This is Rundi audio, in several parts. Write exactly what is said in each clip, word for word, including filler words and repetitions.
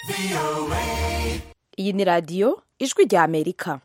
Iyi ni radiyo ijwi rya Amerika.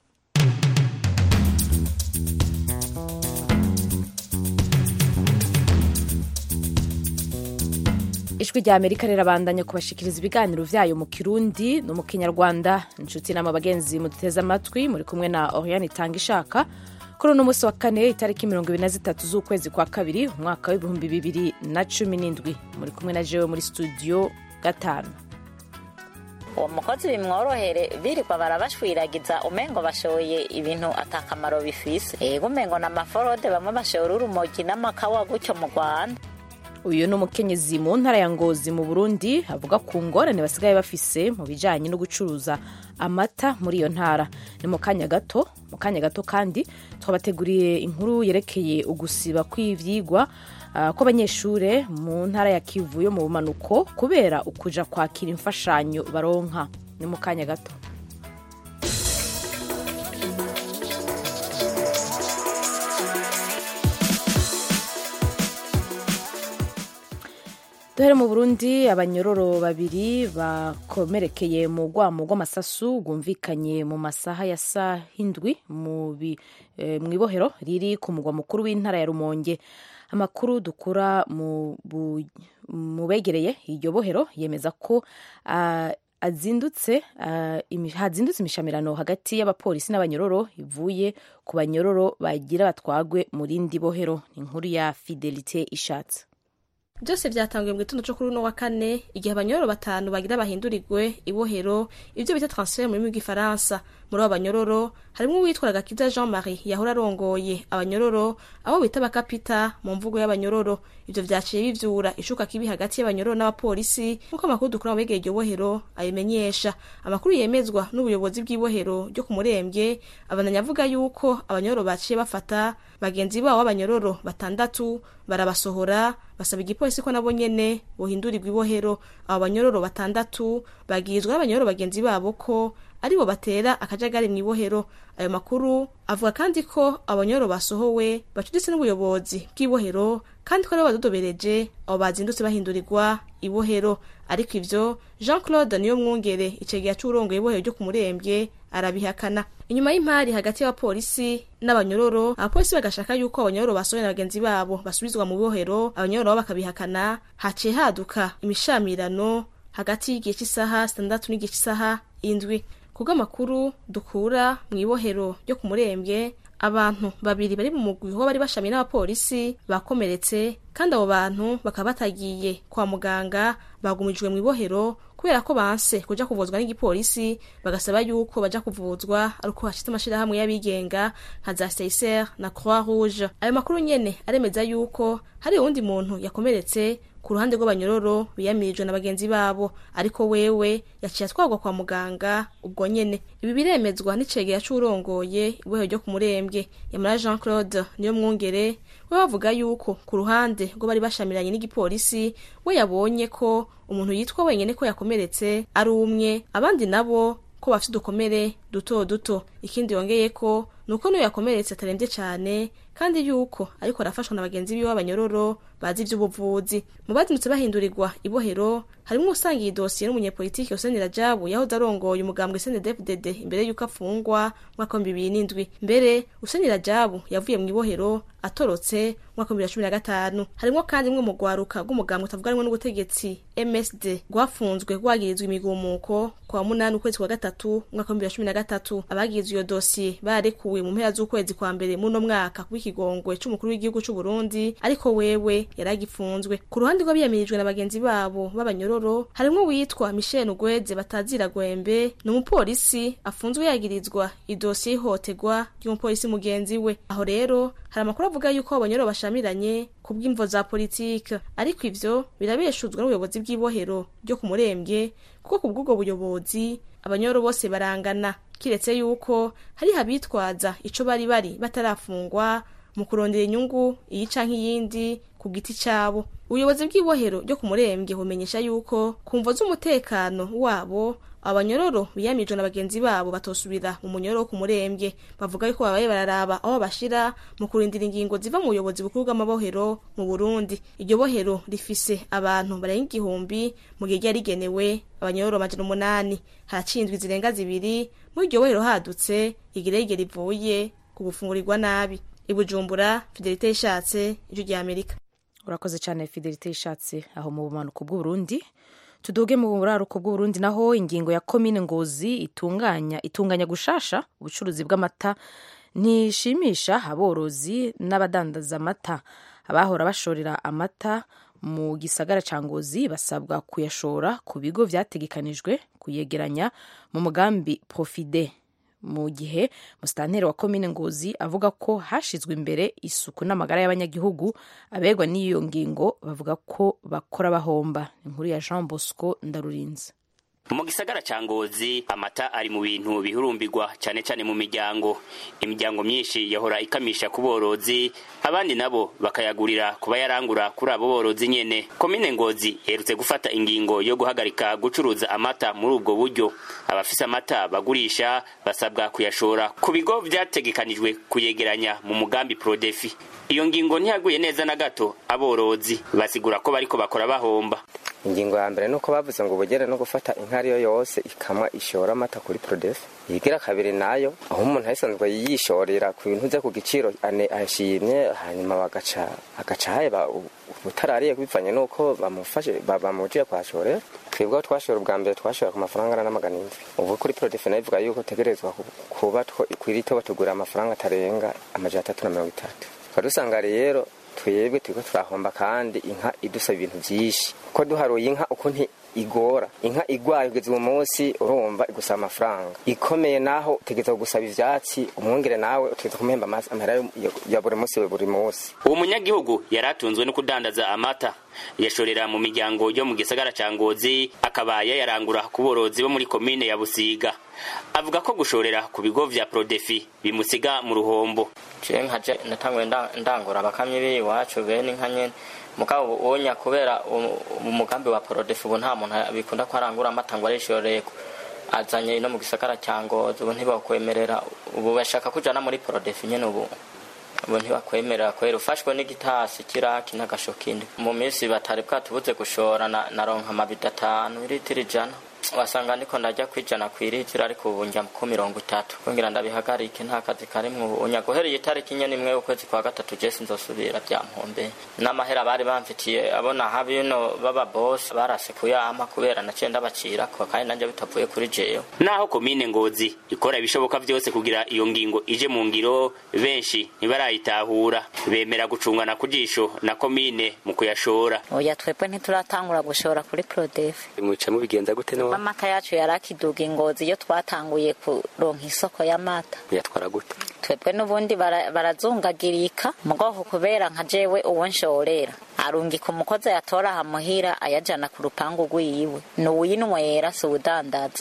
Ijwi rya Amerika rirabandanya kubashikiriza ibiganiro vyayo mu Kirundi no mu Kinyarwanda. Inshuti nama bagenzi muduteze amatwi, muri kumwe na Oriane Itangishaka. Kuri uno musi wa kane itariki mirongo ibiri na zitatu z'ukwezi kwa kabiri umwaka w'ibihumbi bibiri na cumi n'indwi. Muri kumwe na jewe muri studio gatanu. Uwo mukozi bimworohere birirwa barabashwiragiza umengo bashoye ibintu atakamaro bifise. Ego umengo na maforode bamwe bashora urumogi n'amakawa gutyo mu Rwanda. Uyu ni umukenyezi mu ntara ya Ngozi mu Burundi avuga ku ngorane basigaye bafise mu bijanye no gucuruza amata muri iyo ntara. Ni mu kanya gato, mu kanya gato kandi twabateguriye inkuru yerekeye ugusiba kw'ivyigwa uh, ko abanyeshure mu ntara ya Kivu yo mu bumanuko kubera ukuja kwakira imfashanyo baronka. Ni mu kanya gato. Duhere mu Burundi, abanyororo babiri bakomerekeye mu rwamo rw'amasasu rwumvikanye mu masaha ya saa hindwi mu e, ibohero riri ku mugwa mukuru w'intara ya Rumonge. Amakuru dukura mu, mu begereye iryo bohero yemeza ko uh, azindutse uh, imi, hazindutse imishamirano hagati y'abapolisi n'abanyororo ivuye ku banyororo bagira batwagwe mu rindi bohero. Inkuru ya Fidelite Ishatse. Byose byatangiye mu gitondo cyo kuri uno wa kane igihe abanyororo batanu bagira bahindurirwe ibohero, ibyo bita transfert muri Gifaransa. Muri abo banyororo harimo uwitwa Gakiza Jean Marie yahora arongoye abanyororo abo bita bakapita mu mvugo y'abanyororo. Ibyo vyaciye bivyura ishuka kibi hagati y'abanyororo n'abapolisi nkuko amakuru dukura mu begeye iryo bohero ayimenyesha. Amakuru yemezwa n'ubuyobozi bw'ibohero ryo ku Murembwe abandanya avuga yuko abanyororo baciye bafata bagenzi babo b'abanyororo batandatu barabasohora basaba igipolisi ko nabo nyene bohindurirwa ibohero. Abo banyororo batandatu bagizwe n'abanyororo bagenzi babo ko aribo batera akajagari mu ibohero. Ayo makuru avuga kandi ko abanyororo basohowe bacuditse n'ubuyobozi bw'ibohero kandi ko aribo badodobereje abo bazindutse bahindurirwa ibohero. Ariko ivyo Jean Claude niyo mwungere icegeya c'urongoye ibohero ryo ku Murembwe arabihakana. Inyuma y'impari hagati y'abapolisi n'abanyororo, abapolisi bagashaka yuko abanyororo basohoye na bagenzi babo basubizwa mu bohero, abanyororo bakabihakana. Haciye haduka imishamirano hagati y'igihe cy'isaha sitandatu n'igihe cy'isaha indwi. Kuga makuru dukura mu ibohero ryo ku Murembwe, abantu babiri bari mu mugwi ho bari bashamiye n'abapolisi bakomeretse, kandi abo bantu bakaba batagiye kwa muganga bagumijwe mu ibohero kubera ko banse kuja kuvuzwa n'igipolisi, bagasaba yuko baja kuvuzwa ariko hashitse amashirahamwe y'abigenga nka za C I C R na Croix Rouge. Ayo makuru nyene aremeza yuko hari uwundi muntu yakomeretse ku ruhande rw'abanyororo biyamirijwe na bagenzi babo, ariko wewe yaciye atwarwa kwa muganga ubwo nyene. Ibi biremezwa n'icegera c'urongoye ibohero ryo ku Murembwe Yamara Jean Claude niyo mwungere. We bavuga yuko ku ruhande rwo bari bashamiranye n'igipolisi we yabonye ko umuntu yitwa wenyene ko yakomeretse ari umwe, abandi nabo ko bafite udukomere duto duto. Ikindi yongeye ko nuko niyo yakomeretse atarembye cyane kandi yuko ariko arafashwa na bagenzi biwe b'abanyororo bazi ivy'ubuvuzi. Mu bazindutse bahindurirwa ibohero harimo usangiye idosiye n'umunyepolitiki Hussein Rajabu yahoze arongoye umugambwe C N D F D D imbere yuko afungwa mwaka wa bibiri n'indwi. Mbere Hussein Rajabu yavuye mu ibohero atorotse mwaka wa bibiri na cumi na gatanu. Harimo kandi mwe mu gwaruka rw'umugambwe utavuga rimwe n'ubutegetsi M S D rwafunzwe rwagirizwa imigumuko kwa munani ukwezi kwa gatatu mwaka wa bibiri na cumi na gatatu. Abagirizwe iyo dosiye barekuwe mu mpera z'ukwezi kwa mbere muno mwaka kubikigongwe c'umukuru w'igihugu c'u Burundi, ariko wewe yaragifunzwe. Ku ruhande rw'abiyamirijwe na bagenzi babo b'abanyororo harimo witwa Michel Ugweze batazira Gwembe, n'umupolisi afunzwe yagirizwa idosiye ihotegwa ry'umupolisi mugenzi we. Aho rero hari amakuru avuga yuko abanyororo bashamiranye kubw'imvo za politike, ariko ivyo birabeshuzwa n'ubuyobozi bw'ibohero ryo ku Murembwe kuko kubw'ubwo buyobozi abanyororo bose barangana, kiretse yuko hari habitwaza ico bari bari batarafungwa mu kurondera inyungu iyi canke iyindi ku giti cabo. Ubuyobozi bw'ibohero ryo ku Murembwe bumenyesha yuko kumvo z'umutekano wabo abanyororo biyamijwe na bagenzi babo batosubira mu munyororo ku Murembwe bavuga yuko babaye bararaba aho bashira mu kurindira ingingo ziva mu buyobozi bukuru bw'amabohero mu Burundi. Iryo bohero rifise abantu barenga igihumbi mu gihe ryari rigenewe abanyororo amajana umunani. Haracindwa zirenga zibiri mu iryo bohero hadutse igerege rivuye ku gufungurirwa nabi. I Bujumbura, Fidelite Ishatse, Ijwi rya Amerika. Urakoze cyane Fidelite Ishatse aho mu bumanuko bw'u Burundi. Tuduge mu buraruko bw'u Burundi naho ingingo ya komine Ngozi itunganya itunganya gushasha ubucuruzi bw'amata nishimisha aborozi n'abadandaza amata. Abahora bashorera amata mu gisagara ca Ngozi basabwa kuyashora ku bigo vyategekanijwe kuyegeranya mu mugambi Profide. Mu gihe musitanteri wa komine Ngozi avuga ko hashizwe imbere isuku n'amagara y'abanyagihugu, abegwa n'iyo ngingo bavuga ko bakora bahomba. Inkuru ya Jean Bosco Ndarurinze. Mu gisagara ca Ngozi amata ari mu bintu bihurumbirwa cyane cyane mu miryango. Imiryango myinshi yahora ikamisha ku borozi, abandi nabo bakayagurira kuba yarangura kuri abo borozi nyene. Komine Ngozi herutse gufata ingingo yo guhagarika gucuruza amata muri ubwo buryo. Abafise amata bagurisha basabwa kuyashora ku bigo vyategekanijwe kuyegeranya mu mugambi Prodefi. Iyo ngingo ntiyaguye neza na gato aborozi basigura ko bariko bakora bahomba. Ingingo ya mbere nuko bavuze ngo bugere no gufata inka ariyo yose ikamwa ishora amata kuri Prodefi. Yigira kabiri nayo aho umuntu ahisanzwe yishorera ku bintu ze ku giciro ane ashimye, hanyuma bagaca agaca haba utarariye kubivanye nuko bamufashe bamuje kwashorera. Twebwe twashora ubwa mbere twashora ku mafaranga n'amagana indwi. Ubu kuri Prodefi nayivuga yuko tegerezwa kuba kwirito batugura amafaranga atarenga amajana atatu na mirongo itatu. Kadusanga rero twebwe turiko turahomba kandi inka idusaba ibintu byinshi. Ko duharuye inka uko nti igora inka igwaye ugeze mu munsi urumva igusaba amafaranga ikomeye, naho tegeza gusaba ivyatsi umwongere nawe utegeza kumemba amazi amahera ya buri munsi we buri munsi. Uwo munyagihugu yaratunzwe no kudandaza amata yashorera mu miryango yo mu gisagara ca Ngozi, akabaye yarangura ku borozi bo muri komine ya Busiga. Avuga ko gushorera ku bigo vya Prodefi bimusiga mu ruhombo. Je nkaje natangwe ndangura bakamye biwacu bene inka nyene mugabo wonya kubera umugambi wa Prodefi ubu nta muntu bikunda ko arangura amata ngo arishoreko azanye no mu gisagara ca Ngozi ubu ntibakwemerera. Ubu bashaka kujana muri Prodefi nyene ubu ubu ntibakwemerera kwera ufashwe n'igitasi kiraki n'agashokindi. Mu minsi batari bwatubuze gushora na naronka amabida atanu litiro ijana, wasanga ndiko ndajya kwijana kwiritira ariko ubu njya ku mirongo itatu kugira ndabihagarike nta kazi karimwe. Unya guhereye itariki nyene imwe ukwezi kwa gatatu je sinzosubira byampombe n'amahera bari bamfitiye abona habino baba boss barase kuyama kubera nacenda bacira ko kandi nanje bitavuye kuri jeyo. Naho komine Ngozi ikora ibishoboka byose kugira iyo ngingo ije mu ngiro, benshi ntibarayitahura bemera gucungana kujisho na komine mu kuyashora. Oya twebwe ntituratangura gushora kuri Prodefi. Muca mu bigenza gute no amata yacu yarakiduga Ingozi iyo twatanguye kuronka isoko y'amata. Yatwara gute? Twebwe n'ubundi barazungagirika mugoho kubera nka jewe uwo nshorera arungika umukozi yatora hamuhira ayajana ku rupangu rwiwe n'uwinwera so udandaza.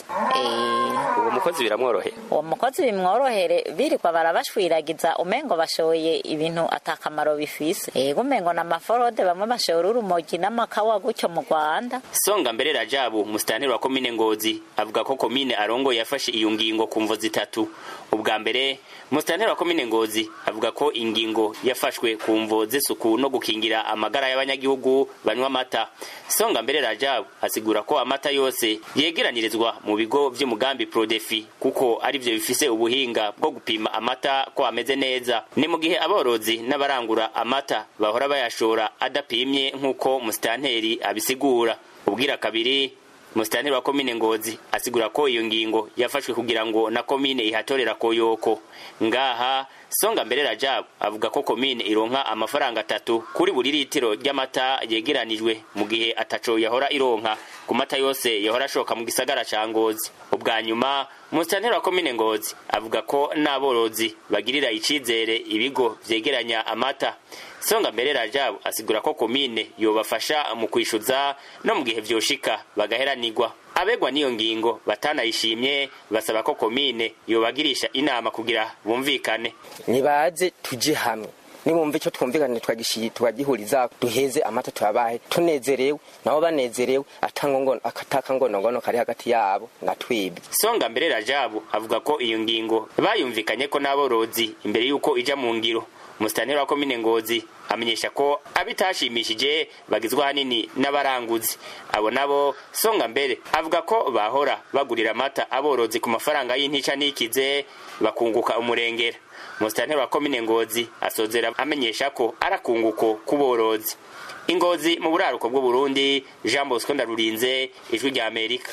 Eh uwo mukozi biramworohe? Uwo mukozi bimworohere birikwa barabashwiragiza umengo bashoye ibintu atakamaro bifise. Ego umengo na maforode bamwe bashora urumogi n'amakawa gutyo mu Rwanda. Songa mbere Rajabu musitanteri wa komine Ngozi avuga ko komine arongo yafashe iyo ngingo kumvo zitatu. Ubwa mbere musitanteri wa komine Ngozi avuga ko ingingo yafashwe kumvo z'isuku no gukingira amagara y'abanyagihugu banywa amata. Songa mbere Rajabu asigura ko amata yose yegeranirizwa mu bigo vy'umugambi Prodefi kuko ari byo bifise ubuhinga bwo gupima amata ko ameze neza. Ni mu gihe aborozi n'abarangura amata bahora bayashora adapimye nkuko musitanteri abisigura. Ubwira kabiri musitanteri wa komine Ngozi asigura ko iyo ngingo yafashwe kugira ngo na komine ihatorera koyoko. Ngaha Songa mbere Rajabu avuga ko komine ironka amafaranga atatu kuri buri litiro ry'amata yegeranijwe mu gihe ataco yahora ironka ku mata yose yahora ashoka mu gisagara ca Ngozi. Ubwa nyuma musitanteri wa komine Ngozi avuga ko n'aborozi bagirira icizere ibigo vyegeranya amata. Songa mbere Rajabu asigura ko komine yobafasha mu kwishuza no mu gihe vyoshika bagaheranirwa. Abegwa niyo ngingo batanayishimye basaba ko komine yobagirisha inama kugira bumvikane. Nibaze tuje hamwe nibumva icyo twumvikane twagishiye twagihuriza duheze amata tubabahe tunezerewe nabo banezerewe atanga ngo akataka ngono ngono kari hagati yabo natwibwe. Songa mbere Rajabu avuga ko iyo ngingo bayumvikanye ko n'aborozi imbere yuko ija mu ngiro. Musitanteri wa komine Ngozi amenyesha ko abitashimishije bagizwe hanini n'abaranguzi. Abo nabo Songa mbere avuga ko bahora bagurira amata aborozi ku mafaranga y'intica nikize bakunguka umurengera. Musitanteri wa komine Ngozi asozera amenyesha ko arakunguko kuborozi. Ingozi mu buraruko bw'u Burundi, Jean Bosco Ndarurinze, Ijwi rya Amerika.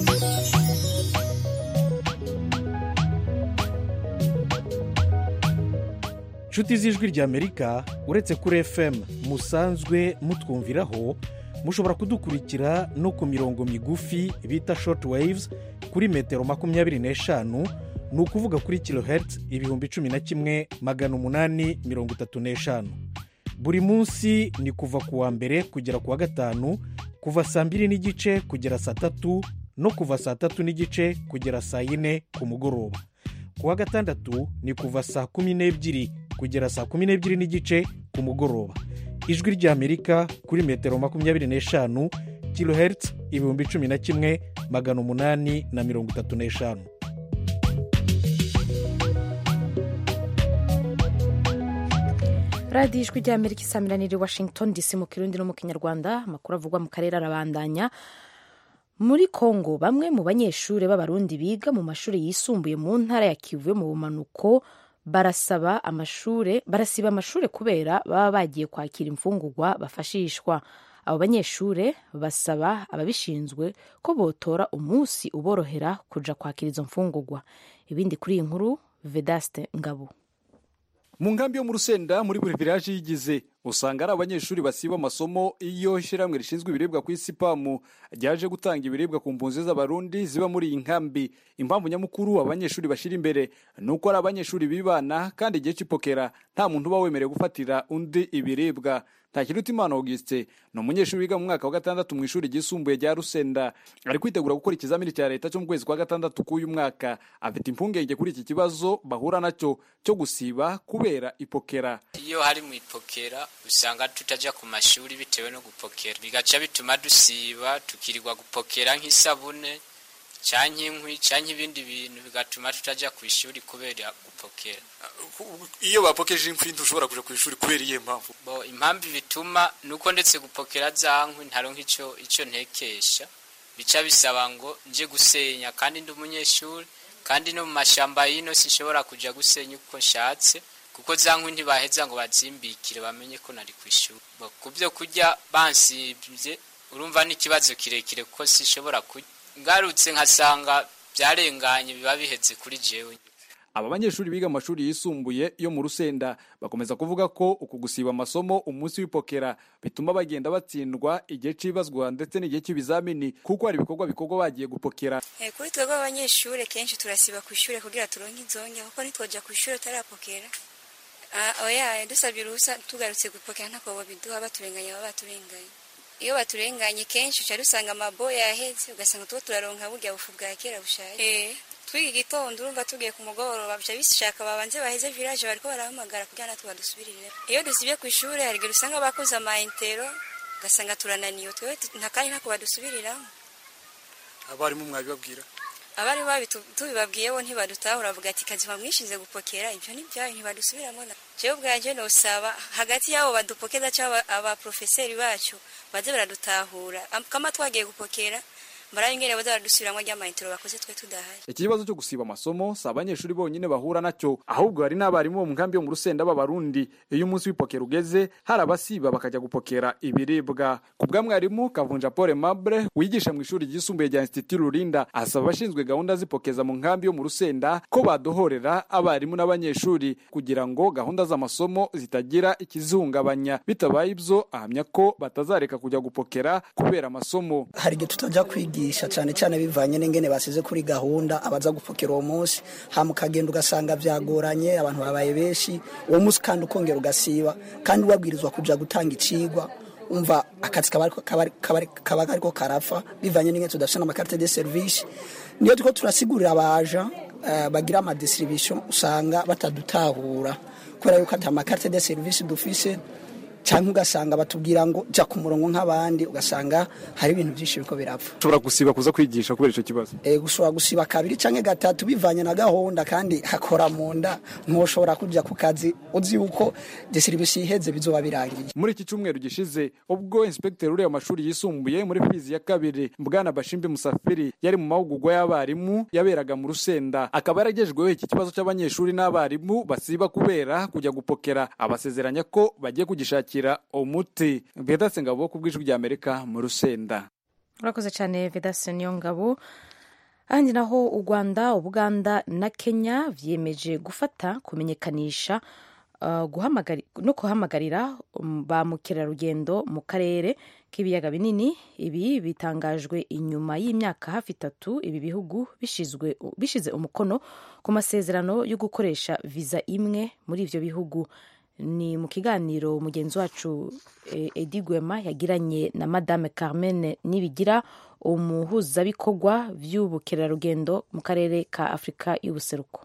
Nshuti z'Ijwi rya Amerika, uretse kuri F M musanzwe mutwumviraho, mushobora kudukurikira no ku mirongo migufi bita short waves kuri metero makumyabiri n'eshanu, ni ukuvuga kuri kilohertz ibihumbi cumi na kimwe magana umunani mirongo itatu n'eshanu. Buri munsi ni kuva ku wa mbere kugera ku wa gatanu, kuva saa mbiri n'igice kugera saa tatu no kuva saa tatu n'igice kugera saa yine ku mugoroba. Ku wa gatandatu ni kuva saa kumi n'ebyiri kugera saa kumi n'ebyiri n'igice ku mugoroba. Ijwi rya Amerika kuri metero makumyabiri n'eshanu, kilohertz ibihumbi cumi na kimwe magana umunani na mirongo itatu n'eshanu. Radio Ijwi rya Amerika isamiraniye Washington D C mu Kirundi no mu Kinyarwanda. Amakuru avugwa mu karere arabandanya. Muri Kongo bamwe mu banyeshuri b'abarundi biga mu mashuri yisumbuye mu ntara ya Kivu mu bumanuko barasaba amashure barasiba amashure kubera baba bagiye kwakira imfungurwa bafashishwa. Abo banyeshure basaba ababishinzwe ko botora umunsi uborohera kuja kwakira izo mfungurwa. Ibindi kuri iyi nkuru Vedaste Ngabo. Mu nkambi yo mu Rusenda muri buri village yigize usanga ari abanyeshuri basiba amasomo iyo shiramwe rishinzwe ibiribwa ku isi P A M ryaje gutanga ibiribwa ku mpunzi z'abarundi ziba muri iyi nkambi. Impamvu nyamukuru abanyeshuri bashira imbere nuko ari abanyeshuri bibana kandi igihe cy'ipokera nta muntu uba wemerewe gufatira undi ibiribwa. Ntakirutimana Auguste no umunyeshuri wiga mu mwaka wa gatandatu mu ishuri ryisumbuye rya Rusenda ari kwitegura gukora ikizamini cya leta cyo mu kwezi kwa gatandatu k'uyu mwaka. Afite impungenge kuri iki kibazo bahura nacyo cyo gusiba kubera ipokera. Iyo hari mu ipokera usanga tutaja ku mashuri bitewe no gupokera, bigaca bituma dusiba tukirirwa gupokera nk'isabune canke inkwi canke ibindi bintu, bigatuma tutaja ku ishuri kubera gupokera. Iyo bapokeje inkwi ntushobora kuja ku ishuri kubera iye mpamvu? Bo impamvu bituma nuko ndetse gupokera za nkwi ntaronka ico ico ntekesha, bica bisaba ngo nje gusenya kandi ndi umunyeshuri, kandi no mu mashamba yino sishobora kuja gusenya uko nshatse kuko za nkwi ntibaheza ngo bazimbikire bamenye ko nari ku ishuri. Kubyo kurya bansibye urumva ni kibazo kirekire kuko sishobora kurya, ngarutse nkasanga byarenganye biba biheze kuri jewe. Aba banyeshuri biga amashuri yisumbuye yo mu Rusenda bakomeza kuvuga ko uku gusiba amasomo umunsi w'ipokera bituma bagenda batsindwa igihe cibazwa ndetse n'igihe cy'ibizamini kuko hari ibikorwa bikorwa bagiye gupokera. Eh kuri twebwe abanyeshuri kenshi turasiba ku ishuri kugira turonke inzonge kuko nitwoja ku ishuri tarapokera. Ah oya dusabye uruhusa tugarutse gupokera ntako biduha baturenganya baba baturenganya. Iyo baturenganye kenshi cyari usanga amaboya yaheze ugasanga tuba turaronka burya bufu bwa kera bushaje. Eh twiga gitondo urumva tugiye ku mugoroba bya bishaka babanze baheze village bariko barahamagara kugira natwe badusubirire. Iyo dusibye ku ishuri hari gihe usanga bakoze ama intero ugasanga turananiyo twe ntakari ntako badusubirira. Abari mu mwabibabwira? Abari babitubibabwiye bo ntibadutahura bavuga ati kazi bamwishize gupokera ibyo ni byayo ntibadusubiramo. Jewe bwaje no saba hagati yabo badupokeza cyaba aba professeur bacu baze baradutahura kama twagiye gupokera barayingere baza baradusubiramo ry'amaintero bakoze twe tudahaye. Ikibazo cyo gusiba amasomo sa abanyeshuri bonyine bahura nacyo ahubwo hari n'abarimu bo mu nkambi yo mu Rusenda b'abarundi. Iyo umunsi w'ipokera ugeze hari abasiba bakajya gupokera ibiribwa. Ku bwa mwarimu Kavunja Paul Mable wigisha mu ishuri ryisumbuye rya Institut Rurinda asaba abashinzwe gahunda zipokeza mu nkambi yo mu Rusenda ko badohorera abarimu n'abanyeshuri kugira ngo gahunda z'amasomo zitagira ikizungabanya. Bitabaye ibyo ahamya ko batazareka kujya gupokera kubera amasomo. Hari gihe tutajya kwiga cyane cyane bivanye n'ingene basize kuri gahunda abaza gupokera uwo munsi hamukagenda ugasanga byagoranye abantu babaye benshi uwo munsi kandi ukongera ugasiba kandi wabwirizwa kuja gutanga icigwa umva akazi kabari ko karafa bivanye n'ingene tudashana ama carte de service. Niyo tuko turasigurira abaja uh, bagira ama distribution usanga batadutahura kubera yuko atama carte de service dufise cyangwa ugasanga batubwira ngo jya ku murongo nk'abandi ugasanga hari ibintu byinshi biko birapfa. Ushobora gusiba kuza kwigisha kubera icyo kibazo. Eh gushobora gusiba kabiri cyangwa gatatu bivanye na gahunda kandi hakora mu nda ntushobora kujya ku kazi uzi yuko distribution iheze bizoba birangiye. Muri iki cyumweru gishize ubwo inspector uri amashuri yisumbuye muri fizi ya kabiri Bwana Bashimbe Musafiri yari mu mahugurwa y'abarimu yaberaga mu Rusenda akaba yaragejweho iki kibazo cy'abanyeshuri n'abarimu basiba kubera kujya gupokera abasezeranya ko bagiye kugishaka kira umuti. Vedaste Ngabo ku bw'ijwi rya Amerika mu Rusenda. Urakoze cyane Vedaste Ngabo. Ahandi naho u Rwanda, Uganda na Kenya vyemeje gufata kumenyekanisha uh, guhamagari no kuhamagarira um, ba mukerarugendo mu karere k'ibiyaga binini. Ibi bitangajwe inyuma y'imyaka hafi itatu ibi bihugu bishizwe bishize umukono ku masezerano yo gukoresha visa imwe muri ivyo bihugu. Ni mu kiganiro mugenzi wacu Edi Gwema yagiranye na Madame Carmen Nibigira umuhuzabikorwa vy'ubukerarugendo mu karere ka Afrika y'ubuseruko.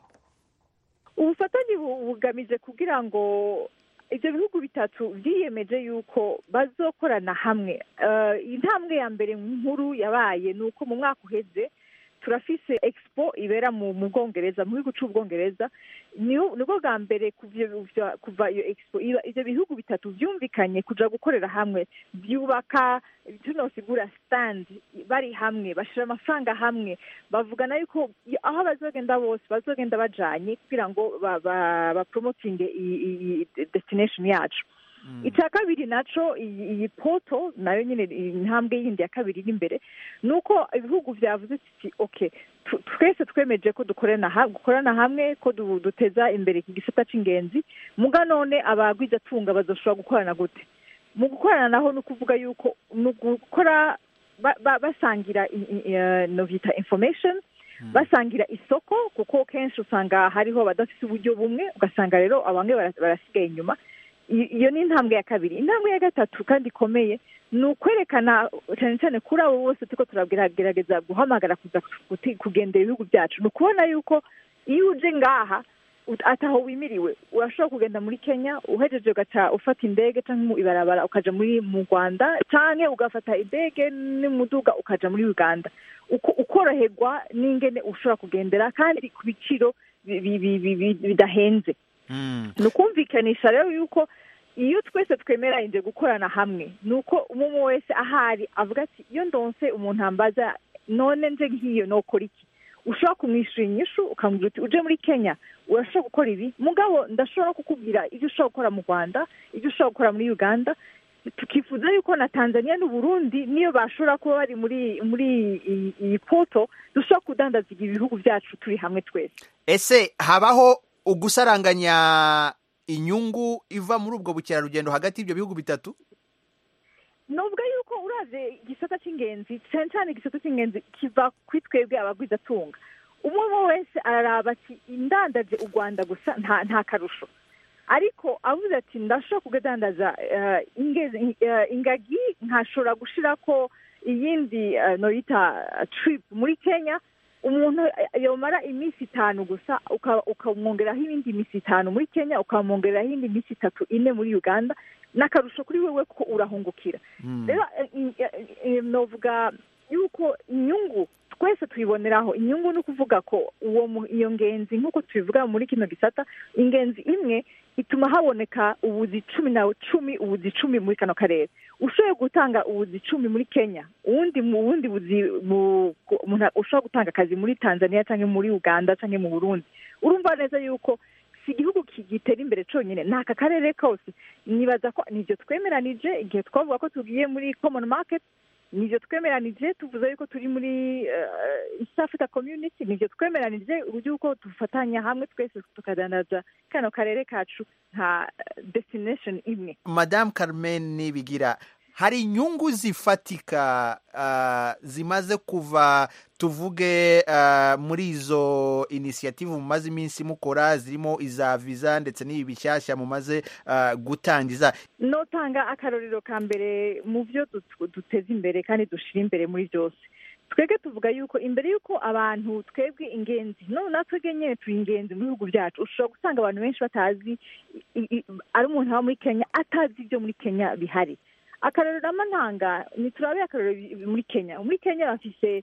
Ubufatanye bugamije kugira ngo ibyo bihugu bitatu vyiyemeje yuko bazokorana hamwe. Uh, intambwe ya mbere nkuru yabaye nuko mu mwaka uheze turafise expo ibera mu Bwongereza mu gihugu c'Ubwongereza nibwo bwa mbere kuva iyo expo ivyo bihugu bitatu vyumvikanye kuja gukorera hamwe byubaka tunosigura stand bari hamwe bashira amafaranga hamwe bavugana yuko aho bazogenda bose bazogenda bajanye kugira ngo ba, ba, ba promoting i destination yacu. Icya kabiri naco iyi poto nayo nyine intambwe yindi ya kabiri imbere nuko ibihugu vyavuze ati okay twese twemeje ko dukorana gukorana hamwe ko duteza imbere iki gisata c'ingenzi muga none abagwiza tunga bazoshobora gukorana gute mu gukorana naho no kuvuga yuko no gukora basangira no vita information basangira isoko kuko kenshi usanga hariho badafite uburyo bumwe ugasanga rero abange barasigaye inyuma. Iyo ni intambwe ya kabiri. Intambwe ya gatatu kandi ikomeye ni ukwerekana cyane cyane kuri abo bose tuko turagerageza guhamagara kuza kugendera ibihugu byacu ni ukubona yuko iyo uje ngaha ataho wimiriwe urashobora kugenda muri Kenya uhejeje ugaca ufata indege cyangwa mu ibarabara ukaja muri mu Rwanda cyangwa ugafata indege n'umuduga ukaja muri Uganda ukoroherwa n'ingene ushobora kugendera kandi ku biciro bidahenze. Nukumvikanisha rero yuko iyo twese twemera inje gukorana hamwe nuko umwe wese ahari avuga ati iyo ndonse umuntu ambaza none nje ngiyo nokora iki ushobora kumwishura inyishu ukamubwira uti uje muri Kenya urashobora gukora ibi mugabo ndashobora kukubwira ibyo ushobora gukora mu Rwanda ibyo ushobora gukora muri Uganda tukifuza yuko na Tanzania n'u Burundi niyo bashobora kuba bari muri muri iyi poto dushobora kudandaza ibihugu byacu turi hamwe twese. Ese habaho ugusaranganya inyungu iva muri ubwo bukerarugendo hagati y'ibyo bihugu bitatu? Nubwo yuko uraze igisata cy'ingenzi cyane cyane igisata cy'ingenzi kiva kwitwebwe abagwiza tunga umwe wese araraba ati indandaje u Rwanda gusa nta nta karusho ariko avuze ati ndashaka kugadandaza uh, ingezi uh, ingagi nkashora gushira ko iyindi uh, noita uh, trip muri Kenya umuntu yomara iminsi itanu gusa ukamwongeraho ibindi iminsi itanu muri Kenya ukamwongeraho indi iminsi itatu ine muri Uganda nakarusho kuri wewe ko urahungukira. Rero novuga yuko inyungu twese tuyiboneraho inyungu no kuvuga ko uwo iyo ngenzi nkuko tubivuga muri kino gisata ingenzi imwe ituma haboneka ubuzi cumi na cumi ubuzi cumi muri kano karere ushoboye gutanga ubuzi cumi muri Kenya uwundi mu wundi buzi umuntu ushobora gutanga akazi muri Tanzania cyangwa muri Uganda cyangwa mu Burundi urumva neza yuko si igihugu kigitera imbere cyonyine n'aka karere kose nibaza ko nivyo twemeranije igihe twavuga ko tugiye muri common market nivyo twemeranije tuvuze yuko turi muri uh, East Africa Community nivyo twemeranije uburyo uko dufatanya hamwe twese tukadandaza kano karere kacu nka destination imwe. Madame Carmen Nibigira, hari inyungu zifatika uh, zimaze kuva tuvuge uh, muri izo initiative mumaze iminsi mukora zirimo iza visa ndetse n'ibi bishyashya mumaze uh, gutangiza? Notanga akarorero ka mbere mu byo duteza imbere kandi dushira imbere muri byose twebwe tuvuga yuko imbere y'uko abantu twebwe ingenzi none natwe nyine turi ingenzi mu bihugu byacu ushobora gusanga abantu benshi batazi ari umuntu aba muri kenya atazi ibyo muri kenya bihari akarorero n'amantanga ntiturabe akarorero muri kenya muri kenya bafise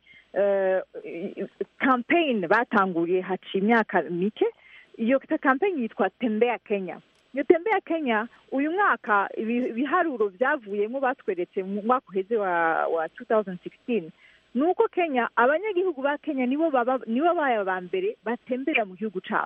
campaign batanguriye haciye imyaka mike iyo campaign yitwa tembea kenya iyo tembea kenya uyu mwaka ibiharuro byavuyemo batweretse mu mwaka uheze wa wa twenty sixteen nuko Kenya abanyagihugu ba Kenya nibo baba nibo baya ba mbere batembera mu gihugu cyabo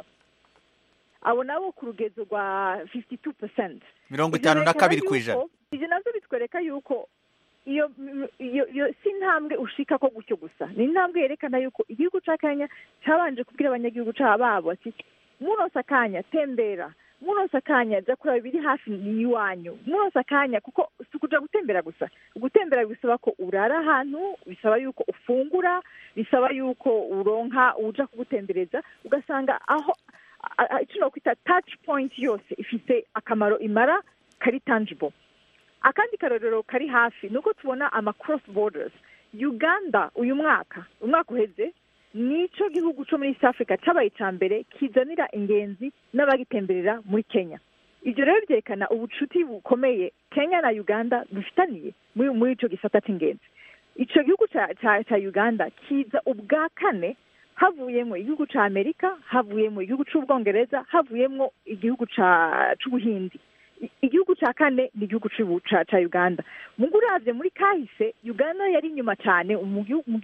abo nabo ku rugezo rwa fifty-two percent mirongo itanu na kabiri kwijana ivyo navyo bitwereka yuko iyo iyo si intambwe ushika ko gutyo gusa ni intambwe yerekana yuko igihugu ca Kenya cabanje kubwira abanyagihugu cababo ati munosa kanya tembera munosa kanya ja kuraba biri hafi yiwanyu munosa kanya kuko sukuja gutembera gusa gutembera bisaba ko urara ahantu bisaba yuko ufungura bisaba yuko uronka uja kugutembereza ugasanga aho icyo kwita touch point yose ifite akamaro imara kari tangible akandi karorero kari hafi nuko tubona ama cross borders Uganda uyu mwaka umwaka uheze nico gihugu cyo muri East Africa cabaye cambere kizanira ingenzi n'abagitemberera muri Kenya ivyo rero byerekana ubucuti bukomeye Kenya na Uganda bifitaniye muri muri ico gisata c'ingenzi ico gihugu ca ca Uganda kiza ubwa kane havuyemo igihugu ca Amerika havuyemo igihugu c'Ubwongereza havuyemo igihugu ca c'Ubuhindi igihugu ca kane ni igihugu ca ca Uganda muguravye muri kahise Uganda yari nyuma cyane mu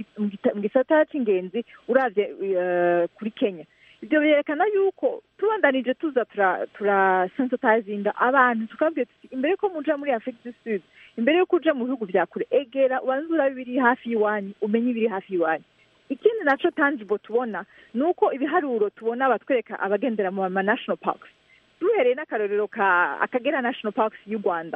gisata c'ingenzi uravye uh, kuri Kenya ibyo byerekana yuko tubandanije tuza tura tura sensitizing abantu tukabwira imbere ko muja muri Africa du Sud imbere yo kuja mu bihugu vya kure egera ubanzura bibiri hafi yiwanyu umenye ibiri hafi yiwanyu ikindi naco tangible tubona nuko ibiharuro tubona batwereka abagendera mu ma national parks duhereye n'akarorero ka Akagera National Parks y'u Rwanda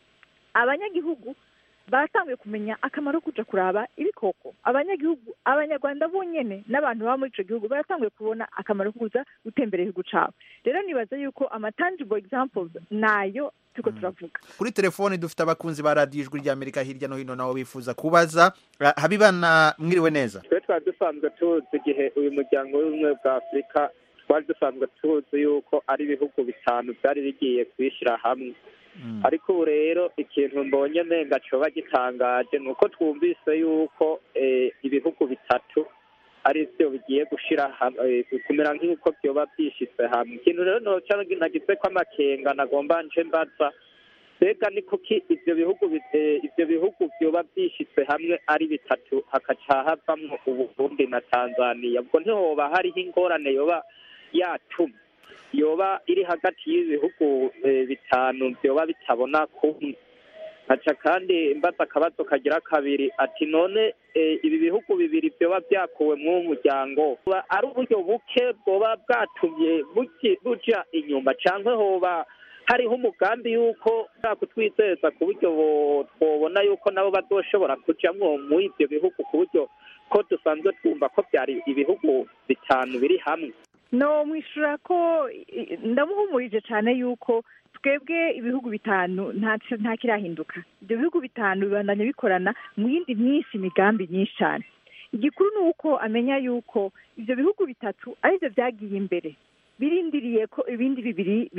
abanyagihugu baratanguye kumenya akamaro kuja kuraba ibikoko abanyagihugu abanyarwanda bonyene n'abantu baba muri ico gihugu baratanguye kubona akamaro kuza gutembera igihugu cabo rero nibaza yuko ama tangible examples nayo tuko turavuga kuri telefone dufite abakunzi ba radio ijwi rya Amerika hirya no hino nawo bifuza kubaza Habibana mwiriwe neza twe twadusanzwe tuzi igihe uyu muryango w'ubumwe bwa Afrika twari dusanzwe tuzi yuko ari ibihugu bitanu byari bigiye kwishyira hamwe ariko ubu rero ikintu mbonye nenga coba gitangaje ni uko twumvise yuko ibihugu bitatu ari byo bigiye gushira hamwe kumera nk'uko byoba byishitse hamwe ikintu rero noca nagize ko amakenga nagomba nje mbaza mbega ni kuki ivyo bihugu ivyo bihugu byoba byishitse hamwe ari bitatu hakaca havamwo Uburundi na Tanzania ubwo ntihoba hariho ingorane yoba yatuma yoba iri hagati y'ibihugu bitanu byoba bitabona kumwe haca kandi mbaza akabazo kagira kabiri ati none ibi bihugu bibiri byoba byakuwe mu muryango ari uburyo buke bwoba bwatumye buja inyuma canke hoba hariho umugambi yuko kutwizeza ku buryo twobona yuko nabo bazoshobora kujamwo muri ivyo bihugu ku buryo ko dusanzwe twumva ko byari ibihugu bitanu biri hamwe no mwishura ko ndamuhumurije cyane yuko twebwe ibihugu bitanu nta nta kirahinduka ibyo bihugu bitanu bibandanya bikorana mu yindi myinshi imigambi myinshi cyane igikuru ni uko amenya yuko ibyo bihugu bitatu aribyo byagiye imbere birindiriye ko ibindi bibiri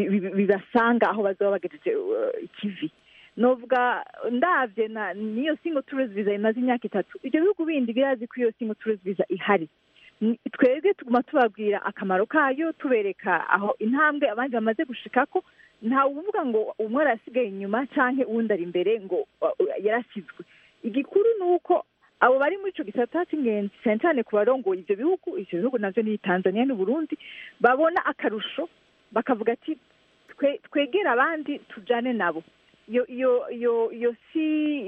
bibasanga aho bazaba bagejeje ikivi novuga ndavye na niyo single tourist visa imaze imyaka itatu ibyo bihugu bindi birazi ko iyo single tourist visa ihari twebwe tuguma tubabwira akamaro kayo tubereka aho intambwe abandi bamaze gushikako nta uvuga ngo umwe arasigaye inyuma canke uwundi ari imbere ngo yarasizwe igikuru ni uko abo bari muri ico gisata c'ingenzi cyane cyane ku barongoye ivyo bihugu ivyo bihugu navyo ni Tanzania n'Uburundi babona akarusho bakavuga ati twegera abandi tujane nabo yo yo yo yo si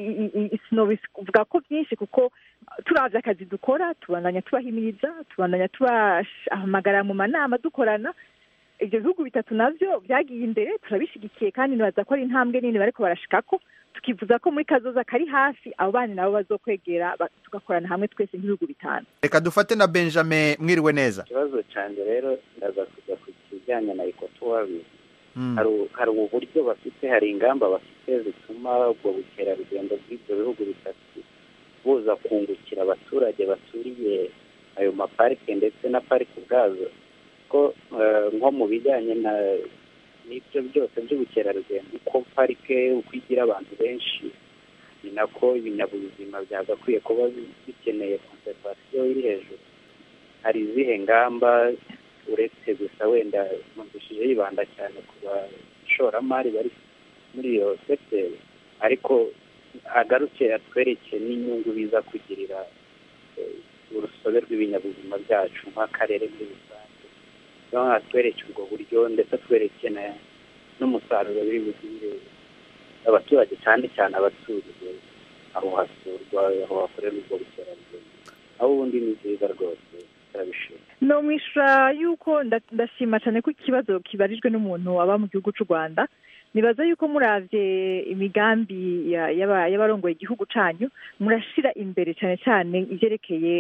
sinovuga ko byinshi kuko turavye akazi dukora tubandanya tubahimiriza tubandanya tubahamagara mu manama dukorana ivyo bihugu bitatu navyo byagiye imbere turabishigikiye kandi nibaza ko ari intambwe nini bariko barashikako tukivuza ko muri kazoza kari hafi abo bana nabo bazokwegera tugakorana hamwe twese nk'ibihugu bitanu reka dufate na Benjamin mwiriwe neza ikibazo canje rero ndaza kuja ku kijyanye na ikotuwabi hari uburyo bafite hari ingamba bafite zituma ubwo bukerarugendo bw'ibyo bihugu bitatu buza kungukira abaturage baturiye ayo maparike ndetse na parike ubwazo, ko nko mu bijyanye na n'ibyo byose by'ubukerarugendo, uko parike uko igira abantu benshi ni nako ibinyabuzima byagakwiye kuba bikeneye konservasiyo iri hejuru. Hari izihe ngamba uretse gusa wenda numvishije yibanda cyane ku bashoramari bari muri iyo sekiteri, ariko agaruke atwereke n'inyungu biza kugirira urusobe rw'ibinyabuzima byacu nk'akarere muri rusange, noneho atwereke ubwo buryo ndetse atwereke n'umusaruro biri bugire abaturage, cyane cyane abaturiye aho hasurwa, aho hakorera ubwo bukerarugendo. aho ubundi ni byiza rwose turabishima. no mwishyura yuko ndashima cyane ko ikibazo kibarijwe n'umuntu waba mu gihugu cy'u Rwanda. Nibaza yuko muravye imigambi y'abarongoye igihugu canyu murashira imbere cyane cyane ivyerekeye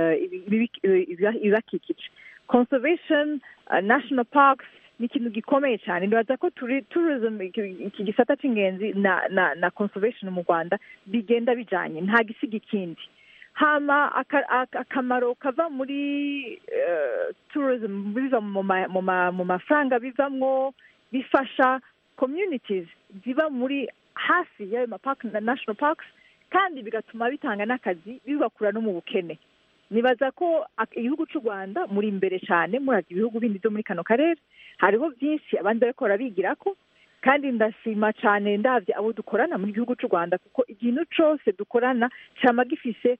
ibibakikije. Conservation, national parks ni ikintu gikomeye cyane. Nibaza ko tourism iki gisata c'ingenzi na na na conservation mu Rwanda bigenda bijanye, nta gisiga ikindi. Hama akamaro kava muri tourism biva mu mafaranga bivamwo bifasha communities ziba muri hafi y'ayo mapark na national parks, kandi bigatuma bitanga n'akazi bibakura no mu bukene. Nibaza ko igihugu cy'u Rwanda muri imbere cyane murazi ibihugu bindi byo muri kano karere, hariho byinshi abandi bariko barabigirako, kandi ndashima cyane ndavye abo dukorana muri gihugu cy'u Rwanda, kuko ikintu cyose dukorana cyama gifise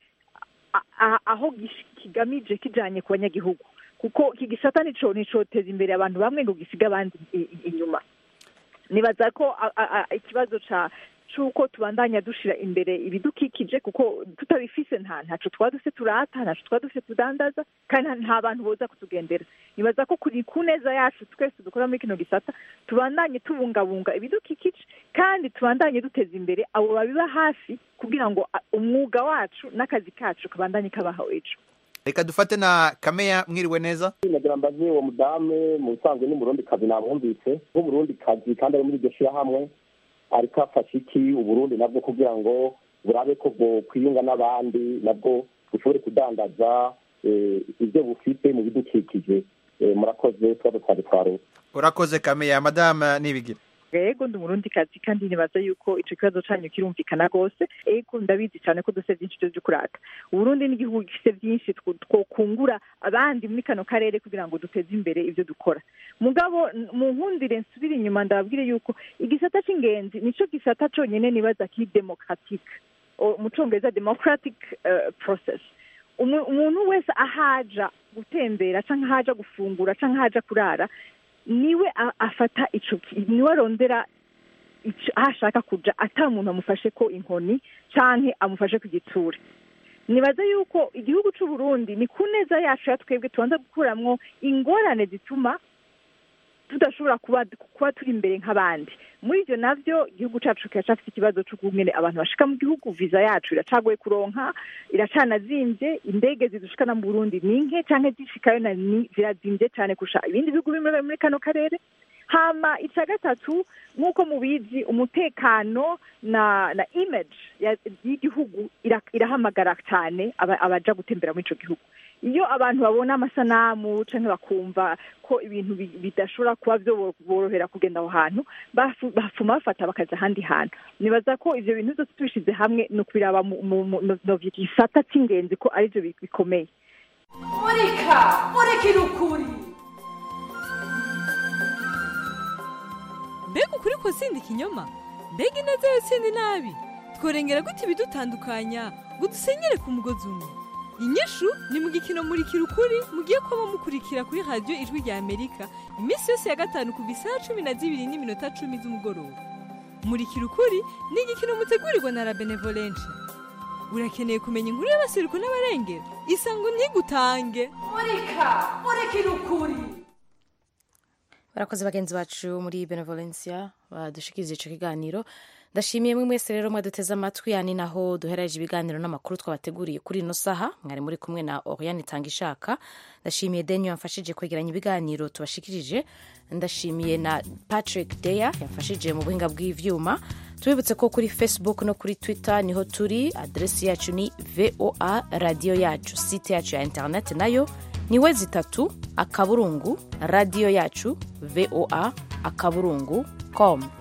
aho kigamije kijanye ku banyagihugu, kuko iki gisata nico nicoteza imbere abantu bamwe ngo gisiga abandi inyuma. Nibaza ko ikibazo ca cuko tubandanya dushira imbere ibidukikije, kuko tutabifise nta ntaco twaduse turata, ntaco twaduse tudandaza, kandi nta bantu boza kutugendera. Nibaza ko kuri kuneza yacu twese dukora muri kino gisata tubandanye tubungabunga ibidukikije, kandi tubandanye duteza imbere abo babiba hafi, kugira ngo umwuga wacu n'akazi kacu kabandanye kabaho ejo. Reka dufate na Kameya, mwiriwe neza. Nagira mbaze uwo mudame mu bisanzwe ni Murundi kazi namwumvise nk'Umurundi kazi, kandi ari muri iryo shirahamwe, ariko afasha iki Uburundi nabwo kugira ngo burabe ko bwo kwiyunga n'abandi, nabwo bushobore kudandaza ibyo bufite mu bidukikije. Murakoze, twaba twari twaro. Urakoze Kameya. Madame Nibigira. Ego ndi Murundi kazi, kandi nibaza yuko ico kibazo canyu kirumvikana gose. Ego ndabizi cyane ko duse byinshi byo kurata. Uburundi ni igihugu gifite byinshi twokungura abandi muri kano karere kugira ngo duteze imbere ivyo dukora. Mugabo mu nkundire nsubira inyuma ndababwire yuko igisata c'ingenzi nico gisata conyene nibaza ki democratic, mu Congereza democratic uh, process. Umuntu wese ahaja gutembera canke ahaja gufungura canke ahaja kurara, niwe afata ico, niwe arondera ashaka kuja, ata muntu amufashe ko inkoni canke amufashe ku gitsure. Nibaza yuko igihugu cy'u Burundi ni kuneza yacu ya twebwe tubanza gukuramwo ingorane zituma tudashobora kuba kuba turi imbere nk'abandi. Muri ivyo navyo igihugu cacu kiracafite ikibazo cyo kumene abantu bashika mu gihugu, visa yacu iracagoye kuronka, iracanazimvye, indege zidushikana mu Burundi ni nke canke zishikayo na zirazimvye cyane kusha ibindi bihugu bimwe muri kano karere. Hama ica gatatu, nk'uko mubizi, umutekano na na image y'igihugu irahamagara cyane abaja gutembera muri ico gihugu. Iyo abantu babona amasanamu canke bakumva ko ibintu bidashobora kuba byo borohera kugenda aho hantu, bafuma bafata bakaza ahandi hantu. Nibaza ko ivyo bintu byose tubishize hamwe no kubiraba mu gisata c'ingenzi ko ari byo bikomeye. Murika murikira ukuri. Mbega ukuri ko sindi kinyoma? Mbega ineza yo sindi nabi? Tworengera gute ibidutandukanya ngo dusenyere ku mugozi umwe? Inyishu ni mu gikino Murikira ukuri mugiye kuba mukurikira kuri radio Ijwi rya Amerika iminsi yose ya gatanu kuva isaha cumi na zibiri n'iminota cumi z'umugoroba. Murikira ukuri ni igikino mutegurirwa na La Benevolence. Urakeneye kumenya inkuru y'abasiruko n'abarengera? Isango ntigutange. Murika murikira ukuri. Barakoze bagenzi bacu muri Benevolencia badushikiriza ico kiganiro. ndashimiye mwe mwese rero mwaduteze amatwi yani naho duhereje ibiganiro n'amakuru twabateguriye kuri ino saha mwari muri kumwe na Oriane Tangishaka. Ndashimiye Denyo yamfashije kwegeranya ibiganiro tubashikirije. Ndashimiye na Patrick Deya yamfashije mu buhinga bw'ivyuma. Tubibutse ko kuri Facebook no kuri Twitter niho turi, adresi yacu ni V O A radio yacu, site yacu ya internet nayo ni wezi tatu akaburungu radio yacu V O A akaburungu com.